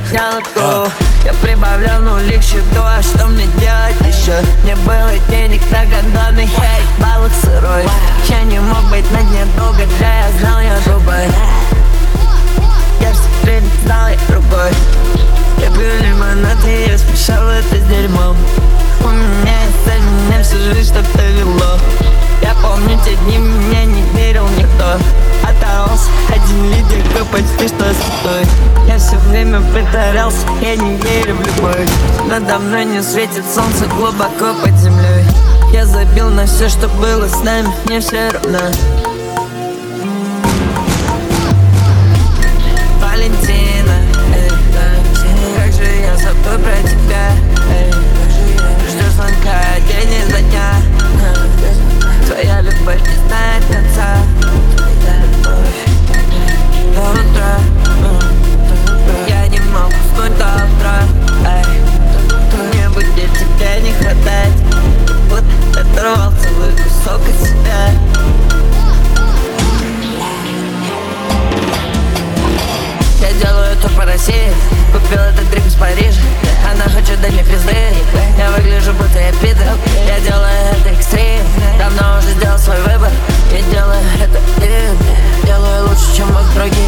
подделку. Я прибавлял нули к счету, а что мне делать еще? Не было денег на гондонный хейт, баллах сырой. Я не мог быть на дне долго, да я знал, я другой. Я все время знал, я другой. Я пью лимонад и я смешал это с дерьмом. У меня есть цель, меня всю жизнь что-то вело. Я помню те дни, мне не верил никто. Оторвался 1 литр, почти что святой. Я все время притворялся, я не верю в любовь. Надо мной не светит солнце глубоко под землей. Я забил на все, что было с нами, мне все равно. Валентина, как же я забыл про тебя. Жду звонка день изо дня. Твоя любовь не знает конца. До утра я не мог уснуть до утра. Мне будет тебя не хватать. Будто оторвал целый кусок от себя. Я делаю тур по России. Купил этот дрик из Парижа. Она хочет дать мне пизды. Я выгляжу, будто я пидор. Я делаю это экстрим. Давно уже сделал свой выбор. Я делаю это и делаю лучше, чем мог другие.